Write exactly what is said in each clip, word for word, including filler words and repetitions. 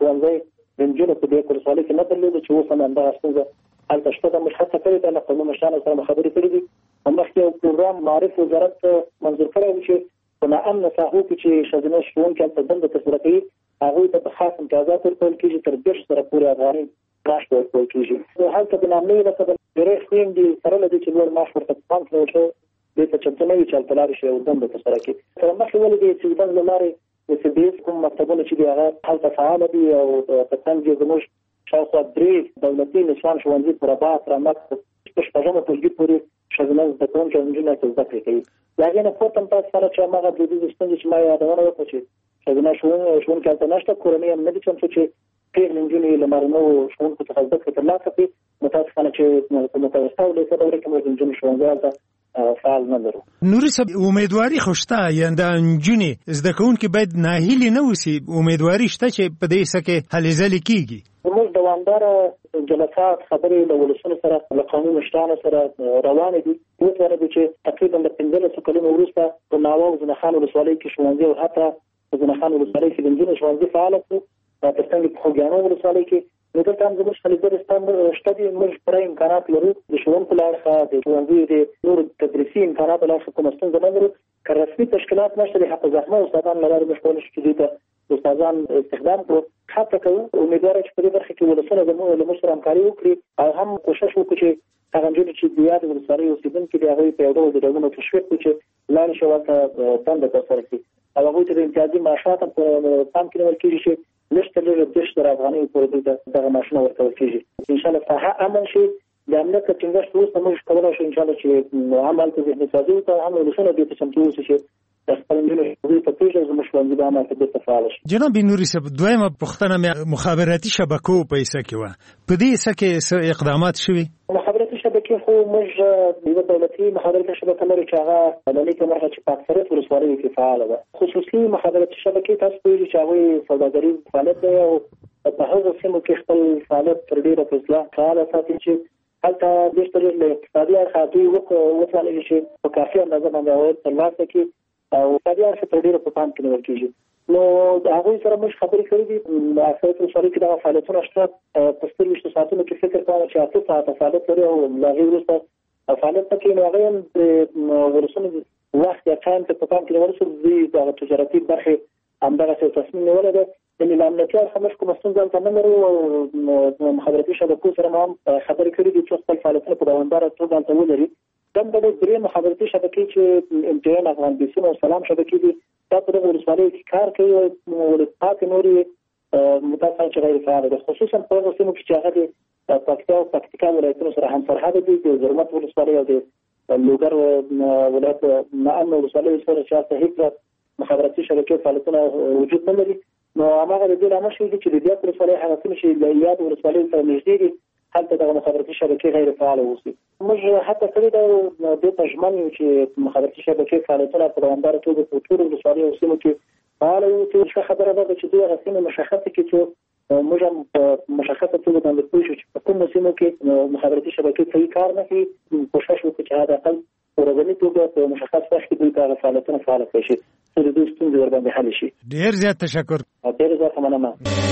ښوونځی د نجونو په دې ولسوالۍ کې نه درلوده چې اوس هم همدغه ستونزه هلته شته ده. موږ هڅه کړې ده له قومي مشرانو سره مو خبرې کړې دي. مخکې یو پروګرام معارف وزارت منظور کړی و چې په ناامنه ساحو کې چې ښځینه ښوونکي هلته دنده ترسره کوي هغوی ته په خاص امتیازات ورکول کېږي، تر دېرش زره پورې افغانۍ معاش ورکول کېږي. هلته د ناامنۍ له سبب ډېری خویندې سره له دې چې لوړ معاش ورته پام کړی شو دې ته چمتو نه وي چې هلته لاړې شي او دنده ترسره کړي. تر مخکې ولې د سویډن له لارې د سی بي اس کوم مکتبونه چې دي هغه هلته فعاله دي او په څنګ کې زموږ شاوخوا درې دولتي نسوان ښوونځي په رباط، رمک په شپږمه ټولګي پورې ښځینه زده کوونکي او نجونې هلته زده کړې کوي. د هغې نه پورته هم تاسو سره چې هماغه دودیزې ستونزې چې ما یادونه وکړه چې ښځینه ښوونکي هلته نشته، کورنۍ هم نه دي چمتو چې پېغلې نجونې له نارینهو ښوونکو څخه زده کړې ترلاسه کړي. متاسفانه چې په متوسطه او لویه دوره کې موږ د نجونو ښوونځي هلته فعال نه لرو. نوري صاحب امیدواري خو شته، یعنې د نجونې زده کوونکي باید ناهیلې نه اوسي، امیدواري شته چې په دې څه کې هلې ځلې کېږي. زموږ دوامداره جلسات خبرې له ولسونو سره له قومي مشرانو سره روانې دي. اوس ورته دي چې تقریبا د پنځلسو کلونو وروسته په ناوه او زنخان ولسوالۍ کې ښوونځي او حتی په زنخان ولسوالۍ کې د نجونو ښوونځي فعاله کړو. تر څنګ په خوږیاڼو ولسوالۍ کې نو دلته هم زموږ خلیفګرستان شته دي. موږ پوره امکانات لرو د ښوونکو له اړخه، د ښوونځیو د نورو تدریسي امکاناتو له اړخه کومه ستونزه نه لرو. که رسمي تشکیلات نشته د حق زحمه استادان له لارې موږ کولی شو چې دوی ته استادان استخدام کړو. حتی کوو امیدواره چې په دې برخه کې ولسونه له موږ سره همکاري وکړي او هم کوشش وکړو چې هغه نجونې چې د یادې ولسوالۍ اوسېدونکي دي هغوی په یو ډول د ډولونو تشویق کړو چې لاړې شي ورته دنده ترسره کړي او هغوی ته د امتیازي معاشات هم په پام کې نیول کېږي چې لږ تر لږه دېرش زره افغانۍ پورې دوی ته دغه معاشونه ورکول کېږي. انشاءالله ساحه امن شي، د امنیت له ټینګښت وروسته موږ کولی شو انشاءالله چې هم هلته ذهني سازي وکړو، هم ولسونه دې ته چمتو اوسي چې د خپل نجونو ښوونځي ته پرېږدي او زموږ ښوونځي به هم هلته بېرته فعاله شي. جناب نوري صاحب دویمه پوښتنه مې مخابراتي شبکو په حصه کې وه، په دې حصه کې څه اقدامات شوي؟ مخابراتي شبکې خو موږ یوه دولتي مخابراتي شبکه لرو چې هغه له نیکه مرغه چې په اکثریت ولسوالیو کې فعاله ده. خصوصي مخابراتي شبکې تاسو پوهېږئ چې هغوی سوداګریز فعالیت دی او په هغو سیمو کې خپل فعالیت تر ډېره په اصلاح فعاله ساتي چې هلته ډېر تر ډېر له اقتصادي اړخه دوی وتوانېږي چې په کافي اندازه باندې عواید ترلاسه کړي او اقتصادي اړخ تر ډېره په پام کې نیول کېږي. نو د هغوی سره موږ خبرې کړې دي. اکثریت ولسوالیو کې دغه فعالیتونه شته. په څلوېښتو ساعتونو کې فکر کوم چې اته ساعته فعالیت لري او له هغې وروسته فعالیت نه کوي. نو هغوی هم د ولسونو وخت یا ټایم ته په پام کې نیول شو. دوی دغه تجارتي برخې همدغسې یو تصمیم نیولی ده. یعنې له امنیتي اړخه موږ کومه ستونزه هلته نه لرو او مخابراتي شبکو سره مو هم خبرې کړې دي چې څخه فعالیتونه په دوامداره توګه هلته ولري. دم د درې مخابراتي شبکې چې ام ټي ان، افغان بیسون او سلام شبکې دي دا په دغه ولسوالیو کې کار کوي او پاتې نورې متاسفانه چې غیر فعاله ده، خصوصا په هغو سیمو کې چې هغه د پکتیا او پکتیکا ولایتونو سره همسرحده دي. د زرمت ولسوالۍ او د لوګر ولایت ناامنه ولسوالیو سره چې هلته هېڅ مخابراتي شبکې فعالیتونه وجود نه لري. نو هماغه د دې لامل شوی دی چې د دیات ولسوالۍ هغه سیمې چې له یادو ولسوالیو سره نږدې دي هلته دغه مخابراتي شبکې غیر فعاله اوسي. موږ هڅه کړې ده دې ته ژمن یو چې مخابراتي شبکې فعالیتونه په دوامداره توګه په ټولو ولسوالیو او سیمو کې فعاله واوسي. ښه خبره ده چې دوی هغه سیمې مشخصې کړي چې موږ هم په مشخصه توګه باندې پوه شو چې په کومو سیمو کې مخابراتي شبکې صحیح کار نه کوي. کوشش وکړو چې حداقل په ورځني توګه په مشخص وخت کې دوی ته هغه فعالیتونه فعاله کړی شي چې د دوی ستونزې ورباندې حل شي. ډېر زیات تشکر. ډېر زیات مننه.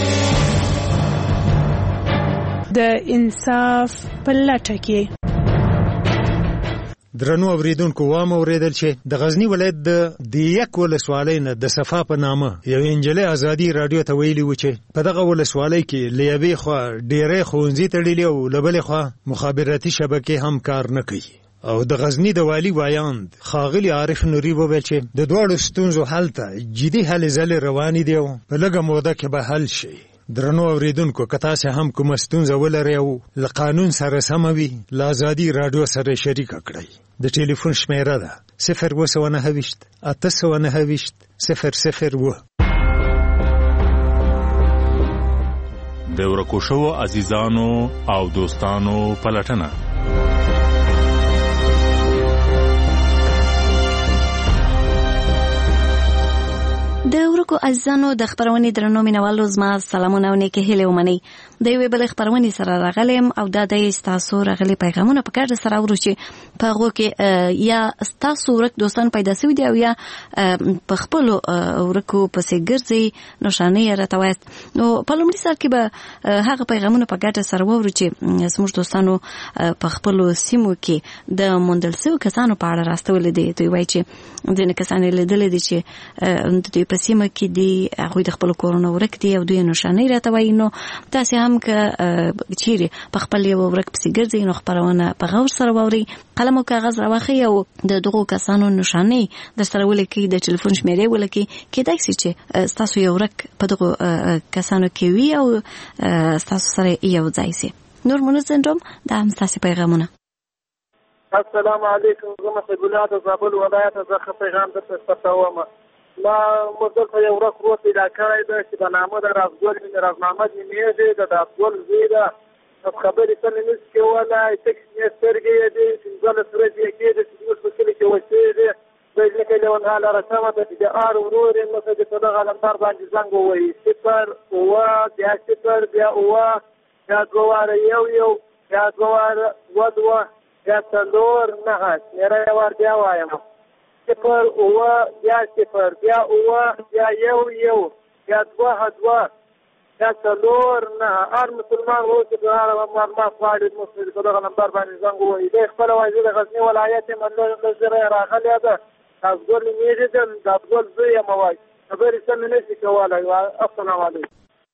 د انصاف په لټه کې درنو اوریدونکو وام اوریدل چې د غزنی ولایت د دیک ولسوالۍ نه د صفا په نامه یو انجلۍ ازادي رادیو ته ویلي و چې په دغه ولسوالۍ کې له یوې خوا ډېری ښوونځي تړلي او له بلې خوا مخابراتي شبکې هم کار نه کوي. او د غزنی د والی وایاند ښاغلي عارف نوري وویل چې د دواړو ستونزو حل ته جدي هلې ځلې روانې دي او په لږه موده کې به حل شي. درنو اوریدونکو که تاسې هم کومه ستونزه ولرئ او له قانون سره سمه وي له ازادي راډیو سره شریکه کړئ. د ټلیفون شمیره ده صفر اوه سوه نهه ویشت اته سوه نهه ویشت صفر صفر اوه. د ورکو شوو عزیزانو او دوستانو پلټنه د ورکو عزیزانو د خبرونې درنو مینوالو زما سلامونه او نیکې هیلې ومنئ. د یوې بلې خبرونې سره راغلم او دا د ستاسو راغلي پیغامونه په ګډه سره اورو چې په هغو کې یا ستاسو ورک دوستان پیدا سوي دي او یا په خپلو ورکو پسې ګرځئ نښانې یې راته وایاست. نو په لومړي سر کې به هغه پیغامونه په ګډه سره واورو چې زموږ دوستانو په خپلو سیمو کې د موندل سوي کسانو په اړه راستولي دي. دوی وایي چې ځینې کسان یې لیدلي دي چې د دوی په سیمه کې دي، هغوی د خپلو کورونو ورک دي او دوی نښانې راته وایي. نو تاسې هم که چیرې په خپل یو ورک پسې ګرځئ نو خپرونه په غور سره واورئ، قلم او کاغذ راواخلئ او د دغو کسانو نښانې در سره ولیکئ، د ټلیفون شمیرې ولیکئ. کیدای شي چې ستاسو یو ورک په دغو کسانو کې وي او ستاسو سره یو ځای شي. نور مونږ سندروم دا هم ستاسې پیغامونه. السلام علیکم، زه محب الله د زابل ولایت څخه پیغام درته استفساروم. ما مدل ته یو ورک روت پیدا کړی ده چې په نامه د رازګل مې راز محمد نومېږي، د رازګل زوی ده. خبرې سمې نشي کولی، ټکس مې سترګې یې دي، پنځلس ورځې یې کېږي چې زموږ په کلي کې اوسېږي. د ځمکې لیونهاله رسمه ده چې د آر ورور یې نو د په دغه علمدار باندې زنګ ووهي، صفر اووه بیا صفر بیا اووه بیا دوه واره یو یو بیا دوه واره دوه دوه بیا څلور نهه شمېره یې وار بیا وایم، صفر اووه بیا صفر بیا اووه بیا یو یو بیا دوه دوه بیا څلور نهه. هر مسلمان اوس چې په هغه معلومات غواړي زموږ په دغه نمبر باندې زنګ ووهي. دی خپله وایي زه د غزني ولایت یم، لږ زره یې راغلې ده، رازګل نومېږي، د رازګل زوی یم وایي. خبرې سمې نشي کولی. السلام علیکم.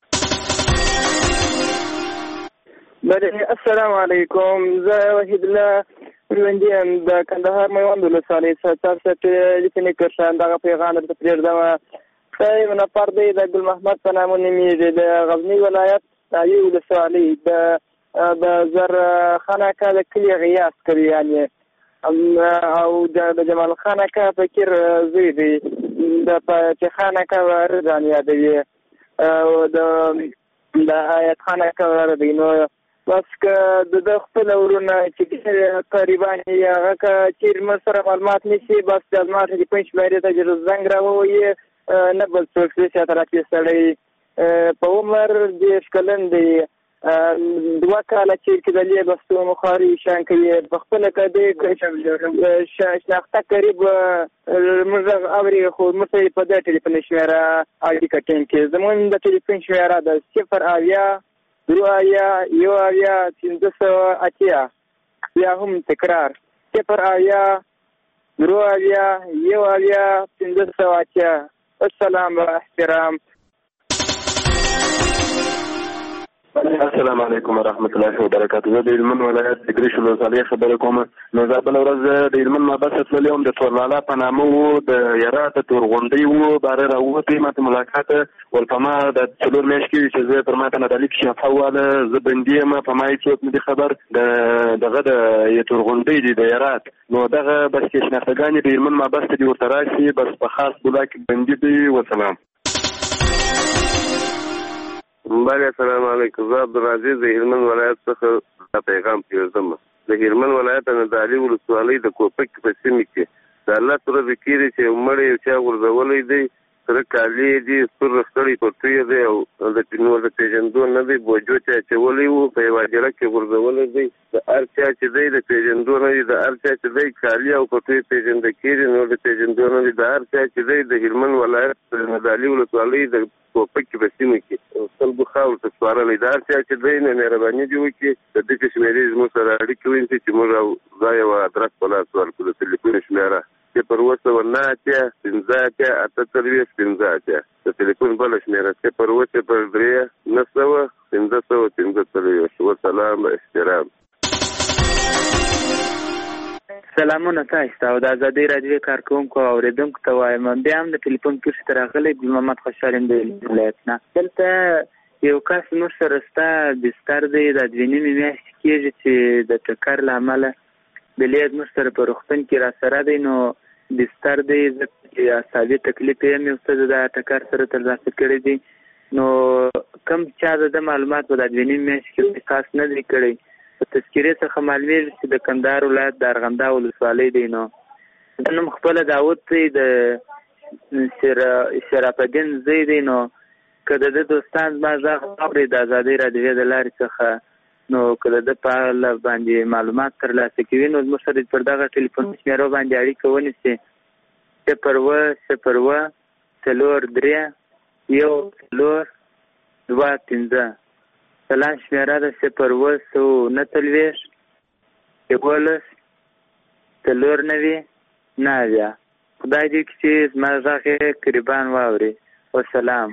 بله السلام علیکم، زه وحید الله ژوندي یم د کندهار میوند ولسوالۍ څخه. تاسو ته لیکنې کړم، دغه پیغام درته پرېږدم. دا یو نفر دی د ګل محمد په نامه نومېږي، د غزني ولایت نایي ولسوالۍ د زرخان اکا د کلي غیاث کوي یعنې، او د جمال خان اکا فکر زوی دی، د فتح خان اکا ورځان یادوي، او د آیت خان اکا وراره دی. نو بس که د ده خپل ورونه چې ډېر قریبان یې هغه که چیرې موږ سره معلومات نیسي، بس د زما ټلیفون شمېرې ته چې زنګ راووهي، نه بل څوک دی چې راته سړی په عمر دېرش کلن دی، دوه کاله چیرې کې د لیبستو مخاري شیان کوي، په خپله که دی شناخته قریب موږ اوري، خو موږ ته یې په دې ټلیفون شمېره اړیکه ټینګ کړي. زموږ د ټلیفون شمېره ده صفر اویا درې اویا یو اویا پنځه سوه اتیا، بیا هم تکرار صفر اویا درې اویا یو اویا پنځه سوه اتیا. السلام و احترام. السلام علیکم ورحمت الله وبرکاته. زه د هلمند ولایت د ګریش ولسوالۍ خبرې کوم. نو زه بله ورځ د هلمند مابسه تللی وم، د تورلالا په نامه و، د هرات د تورغونډۍ و، باره راووتی ما ته ملاقات ول. په ما د څلور میاشتې کېږي چې زه پر ما ته نه د لیک شفا واله، زه بندي یم، په ما هېڅ څوک نه دي خبر. د دغه د تورغونډۍ دي د هرات، نو دغه بس کې شناختګانې د هلمند مابس ته دي ورته راشي، بس په خاص بولا کې بندي دي. وسلام. بله السلام علیکم، زه عبدالعزیز د هلمند ولایت څخه پیغام پرېږدم. د هلمند ولایت نه د علي ولسوالۍ د کوپک په سیمې کې د الله سره ذکر چې یو مړی یو چا غورځولی دی، سره کالي دي، سور رخړی پټوی دی، او د نور د پېژندو نه دی، بوجو چا اچولی و، په یوه هدیره کې غورځولی دی. د هر چا چې دی د پېژندو نه دی، د هر چا چې دی کالي او پټوی پېژنده کېږي، نور د پېژندو نه دی. د هر چا چې دی د هلمند ولایت نه د علي ولسوالۍ د کوپک په سیمه کې خلکو خاورو ته سپارلی، د هر چا چې دی نه مهرباني دې وکړي د دې شمېرې زموږ سره اړیکې ونیسي چې موږ دا یو ادرس په لاس ورکړو. د ټلیفون شمېره صفر اووه سوه نهه اتیا پنځه اتیا اته څلوېښت پنځه اتیا، د ټلیفون بله شمېره صفر اووه صفر درې نهه سوه پنځه سوه پنځه څلوېښت. وسلام و احترام. سلامونه تاسو ته او د ازادۍ راډیو کارکوونکو او اورېدونکو ته وایم. بیا هم د ټلیفون پېښې ته راغلی ګل محمد خوشحال یم د هلمند ولایت نه. دلته یو کس موږ سره ستا بستر دی، دا دوې نیمې میاشتې کېږي چې د ټکر له امله د لید موږ سره په روغتون کې را سره دی. نو بستر دی، زه چې اعصابي تکلیف یم یو څه د ټکر سره ترلاسه کړی دی. نو کوم چا د ده معلومات په دا دوې نیمې میاشتې کې خاص نه دی کړی. په تذکرې څخه معلومېږي چې د کندهار ولایت د ارغنده ولسوالۍ دی. نو د نوم خپله داود دی، د شرف الدین زوی دی، نو که د ده دوستان زما غږ واوري د ازادۍ راډیو د لارې څخه، نو که د ده په اړه باندې معلومات ترلاسه کوي، نو زموږ سره پر دغه ټلیفون شمیرو باندې اړیکه ونیسي: صفر اوه صفر اوه څلور درې یو څلور دوه پنځه. سلام شمیره ده صفر اوه سوه نهه څلوېښت یولس څلور نوي نهه اویا. خدای دې وکړي چې زما غږ یې قریبان واوري. والسلام.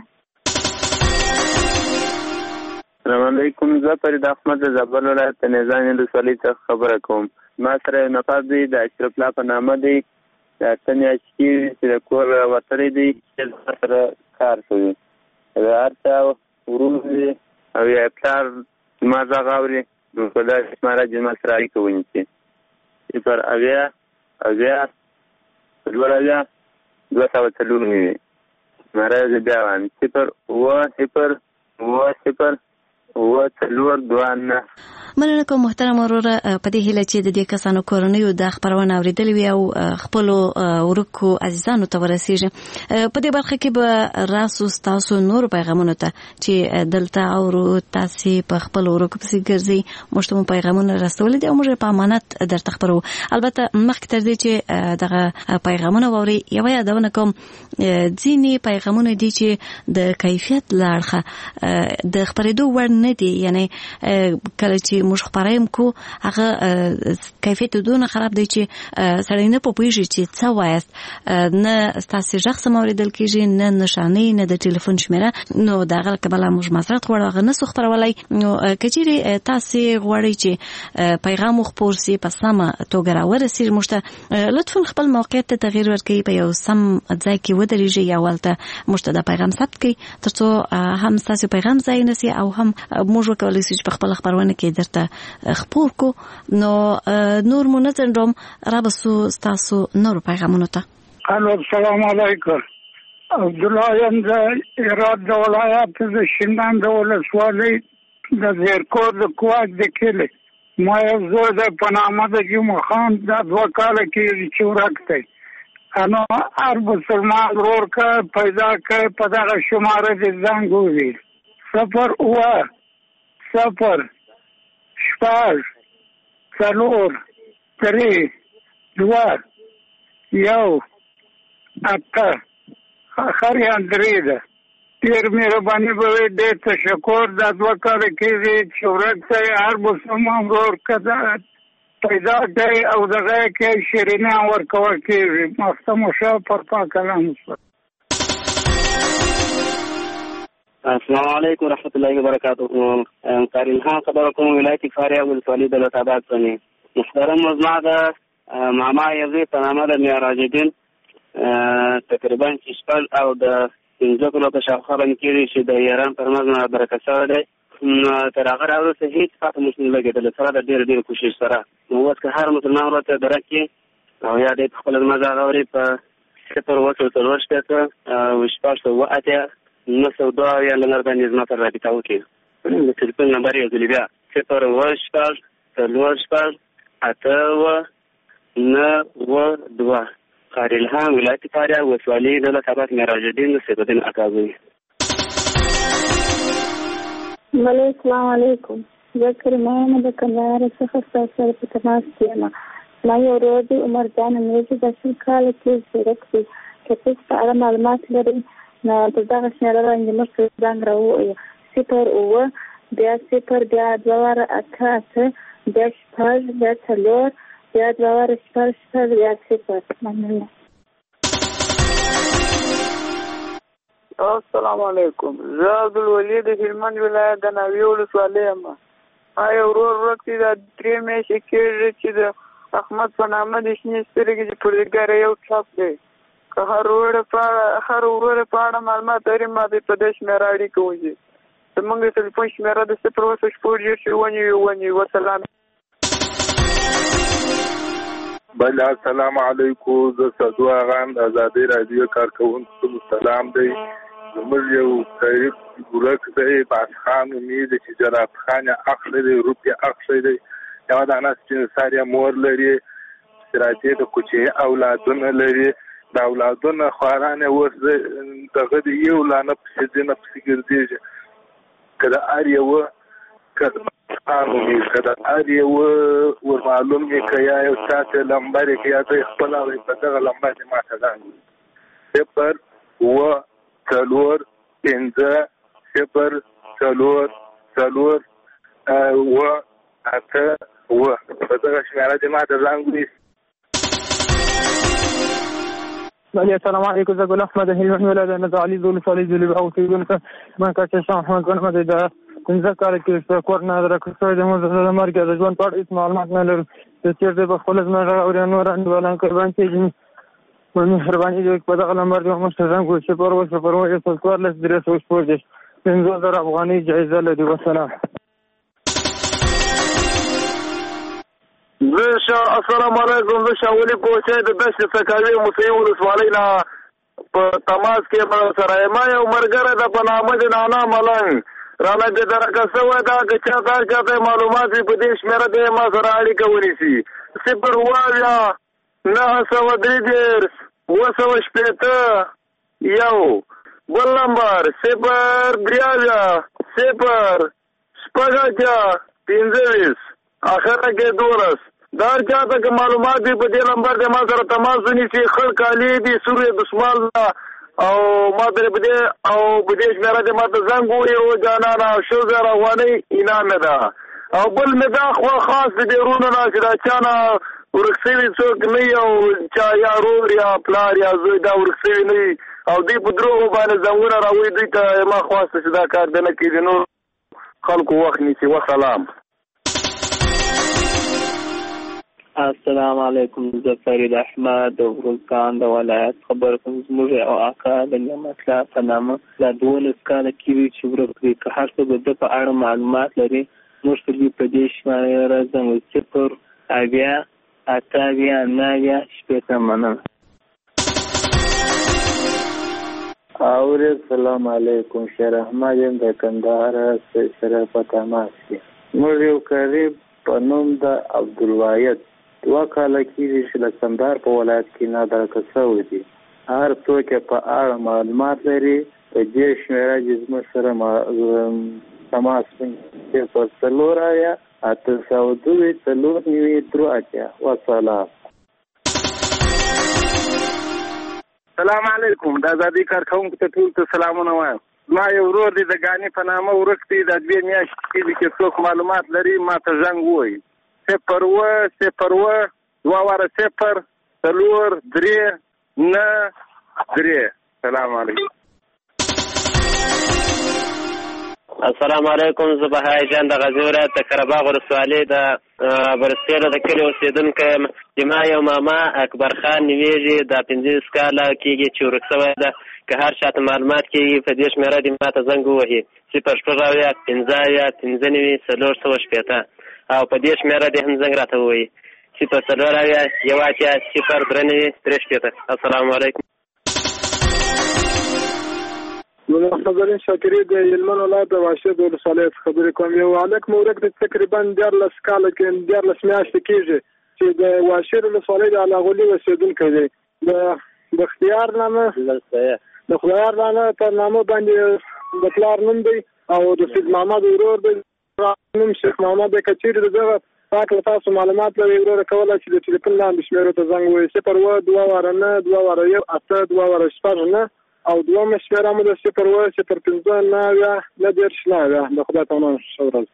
السلام علیکم. زه فرید احمد د زابل ولایت د نیزان ولسوالۍ څخه خبره کوم. ما سره یو نفر دی د اشرف الله په نامه دی، د اته میاشتې کېږي چې د کور وتلی دی، چې زما سره کار کوي. د هر چا ورور دی او یا پلار زما غږ اوري، نو په داسې شماره چې زما سره اړیکه ونیسي: صفر اویا اویا څلور اویا دوه سوه څلور نوي. شماره زه بیا وایم: صفر اوه صفر اوه صفر اوه څلور دوه نهه. مننه کوم محترم وروره، په دې هیله چې د دې کسانو کورنیو د خبرونه اوریدلې وي او خپلو ورکو عزیزانو ته ورسیږي. په دې برخه کې به راسو تاسو نور پیغامونه ته چې دلته اورو تاسو په خپل ورکو پسې ګرځي، موږ ته پیغامونه راستولې دي او موږ په امانت درته خبرو. البته مخکې تر دې چې دغه پیغامونه ووري، یو یادونه کوم ځینې پیغامونه دي چې د کیفیت لاړخه د خبرېدو وړ نه دي، یعنی کله چې موږ خبرایم کو هغه کیفیت دونه خراب دی چې سړی نه پوهیږي چې څه وایست، نه ستاسو غږ سم اوریدل کیږي، نه نشانه، نه د ټلیفون شمیره. نو دا غل کبله موږ معذرت غواړو، هغه نه سو خبرولای. نو کچېری تاسو غواړئ چې پیغام خپور سي په سمه توګه راورسیږي، موږ ته لطفا خپل موقعیت ته تغییر ورکړئ، په یو سم ځای کې ودرېږئ یا ولته موږ ته د پیغام ثبت کړئ، ترڅو هم تاسو پیغام ځای نسی او هم موږ وکولای شو چې په خپل خبرونه کې درته خپور کو. نو نور مو نه څنډم را بسو تاسو نور پیغامونه ته. الو السلام علیکم. عبد الله یم د هرات د ولایت د شینډان د ولسوالۍ د زیرکور د کوټ د کلی. ما یو زوی د په نامه د جمعه خان د دوه کاله کېږي چې ورک دی. نو هر مسلمان ورور که پیدا که په دغه شماره د زنګ وویل: صفر اوه صفر شپږ څلور درې دوه یو اته. اخر یې درې ده. ډېر مهرباني به وي، ډېر تشکر. دا دوه کاله کېږي چې ورک دی. هر مسلمان ورور که پیدا کوي او دغه کې شیرینیان ورکول کېږي. مخته مو شه پر پاک کلام. السلام علیکم ورحمۃ اللہ وبرکاتہ. قاری الهام خبر کوم ولایت فاریاب ولسوالی دولت آباد څخه. محترم مزما د ماما یزی په نامه د معراج الدین تقریبا شپږ او د پنځه کلو په شاوخوا باندې کېږي چې د ایران پر مزما برکت سره دی. تر هغه راوروسته هېڅ پاته موږ نه لګېدل سره د ډېر ډېر کوشش سره. نو اوس که هر مسلمان ورته درک کړي او یا دی په خپله زما غږ اوري په صفر اوه سوه څلور شپېته او شپږ سوه اتیا نه سوه دوه اویا نمبر باندې زما سره رابطه وکړي. د ټلیفون نمبر یې یو ځلې بیا صفر اوه شپږ څلور شپږ اته اوه نه اوه دوه. قاری الهام ولایت فاریاب ولسوالي دولت آباد معراج الدین سیف الدین اکاظمي. بله السلام علیکم. زه کریمه یم د کندهار څخه ستاسو سره په تماس کې یم. ما یو ورور دی عمر جان نومیږي، د شل کاله کې ورک دی. که تاسو په اړه معلومات لرئ نو په دغه شمېره باندې موږ ته زنګ راووایئ: صفر اوه بیا صفر بیا دوه واره اته اته بیا شپږ بیا څلور بیا دوه واره شپږ شپږ بیا صفر. مننه. السلام علیکم. زه عبدالولي د هلمند ولایت د ناوې ولسوالۍ یم. ما یو ورور ورک دی، دا درې میاشتې کېږي چې د احمد په نامه د شنې سترګې چې پردګاره یو ټپ دی. که هر ورور په هر ورور په اړه معلومات لري، ما دې په دې شمېره اړیکه وکړي. زموږ د ټلیفون شمېره د صفر اوه شپږ دېرش اووه نوي اووه نوي. وسلام. بله السلام علیکم. زه سدو اغام د ازادۍ راډیو کارکوونکو ته سلام دی. زموږ یو قریب ورک دی، باز خان نومیږي چې جرات خان یې اخلی دی، روپ یې اخلی دی. یوه دانه سپین سر یې مور لري، چې راځي د کوچني اولادونه لري. د اولادونه خوارانه ورته دغه دی یو لانه په دې نه پسې ګرځي کله اړ یو کله هغه کله اړ یو ور معلوم دی کیا یو ساته لمبر کیا ته خپل او په دغه لمبر دی ما ته صفر و څلور پنځه صفر څلور څلور و اته و په دغه شمېره دی ما ته زنګ وي. السلام علیکم زه ګل احمد هلمند ولایت نه علي زول صالح جلی او سیدونکه ما کاته شاه محمد ګل احمد دا څنګه کار کوي چې کور نه درکړې د موږ د مرګ د ژوند په اړه معلومات نه لرو چې چیرته په خپل ځمکه او نور اندولان قربان کیږي مې مهرباني دې په دغه نمبر دی موږ څنګه کوو چې پر وسه پر وسه په کور لس درس وشپور دي پنځه زره افغاني جایزه لري. والسلام. زه السلام علیکم زه شاولی کوچی د دشت سکاوي موسیقي ولسوالۍ نه په تماس کې به سره یم. یو ملګری د په نامه د نانا ملنګ رانه بې درکه شوی ده که چا ته هر چا ته معلومات وي په دې شمېره دی ما سره اړیکه ونیسي صفر اووه اویا نهه سوه درې دېرش اووه سوه شپېته یو بل نمبر صفر درې اویا صفر شپږ اتیا پنځه ویشت اخره کې دولس. دا هر چا ته که معلومات دي په دې نمبر دی ما سره تماس ونیسي. خړ کالي دي سور یې دسمال ده او ما ته په دې او په دې شمېره دی ما ته زنګ ووایي او جانانه شل زره افغانۍ انعام مې ده. او بل مې دا خوا خاص د دې وروڼو نه چې دا چا نه ورک شوي څوک نه وي او چا یا رور یا پلار یا زوی دا ورک شوي نه وي او دوی په دروغو باندې زنګونه راوړي دوی ته ما خواسته چې دا کار دی نه کېږي نور خلکو وخت نیسي. وسلام. السلام علیکم زه فرید احمد د ورزګان د ولایت خبر کوم. زموږ او اکا د نعمت الله په نامه دا دولس کاله کېږي چې ورک دی. که هر څوک د ده په اړه معلومات لري موږ ته دوی په دې شمېره زنګ صفر اویا اته اویا نهه اویا شپېته. مننه. اورې السلام علیکم شیر احمد یم د کندهار سره په تماس کې. موږ یو قریب په نوم د عبدالواحد دوه کاله کېږي چې د کندهار په ولایت کې نادرکه شوی دي. هر څوک په اړه معلومات لري په دې شمېره چې زموږ سره تماس کوي صفر څلور اویا اته سوه دوه څلور نوي درې اتیا. وسلام. سلام علیکم. د ازادي کارکوونکو ته ټول ته سلامونه وایم. ما یو ورور دی د ګاني په نامه ورک دی د دوې میاشتې کېږي چې څوک معلومات لري ما ته زنګ ووایي صفر اووه صفر اووه دوه واره صفر څلور درې نه درې. سلام علیکم. السلام علیکم. زه بهای جان د غزني ولایت د قرهباغ ولسوالۍ د برسېره د کلي اوسېدونکی یم. چې ما یو ماما اکبر خان نومېږي دا پنځوس کاله کېږي چې ورک شوی ده. که هر چاته معلومات کېږي په دې شمېره دې ما ته زنګ ووهي صفر شپږ اویا پنځه اویا پنځه نوي څلور سوه شپېته او په دې شمېره دې هم زنګ راته ووایي صفر څلور اویا یو اتیا صفر درې نوي درې شپېته. السلام علیکم. مستقرین شاکري د هلمند ولایت د واشد ولسوالۍ څخه خبرې کوم. یو هلک مو ورک دی تقریبا دیارلس کاله کې دیارلس میاشتې کېږي چې د واشد ولسوالۍ د علاغولي اوسېدونکی دی. د د اختیار نامه د خدایار نامه تر نامه باندې د پلار نوم دی او د سید محمد ورور دی نوم شیخ محمد دی. که چېرې د دغه پاک له تاسو معلومات لرئ وروره کولی چې د ټلیفون لاندې شمېرو ته زنګ ووایي صفر اووه دوه واره نه دوه واره یو اته دوه واره شپږ نه او دویمه شمېره مو د صفر اووه صفر پنځه نهه اویا نهه دېرش نهه اویا. د خدای په امان ښه ورځ.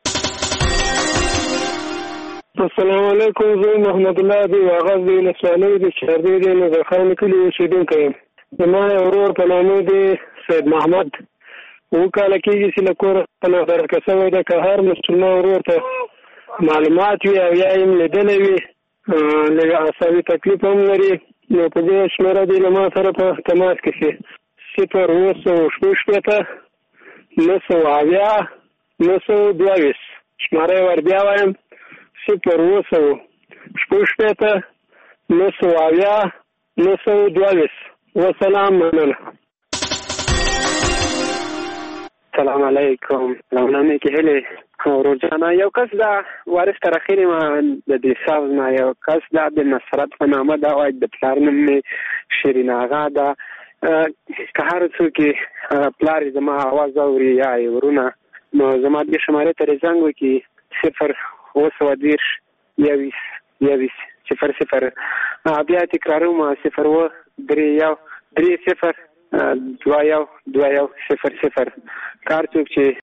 السلام علیکم. زه محمد الله دی واغاز د ولسوالۍ د چهردې د نظرخان کلي اوسېدونکی یم. زما یو ورور په نامه دی سید محمد اووه کاله کېږي چې له کوره نادرکه شوی ده. که هر مسلمان ورور ته معلومات وي او یا یې لیدلی وي لږ اعصابي تکلیف هم لري نو په دې شمېره دې له ما سره په تماس کې شي صفر اووه سوه شپږ شپېته نهه سوه اویا نهه سوه دوه ویشت. شمېره یې ور بیا وایم صفر اووه سوه شپږ شپېته نهه سوه اویا نهه سوه دوه ویشت. وسلام. مننه. السلام علیکم. لمنه کې هله ورجانا یو کس دا وارث تر اخیری ما د دې ساز نه یو کس دا د نصرت په نامه دا وای د پلار نوم می شیرین آغا دا که هر څوک پلار زما आवाज اوري یا ورونه نو زما د شماره تر زنګ وکي صفر اوسو دیرش یویس یویس صفر صفر بیا تکراروم صفر و درې یو درې صفر دوا یو دوا یو صفر صفر کار څوک چې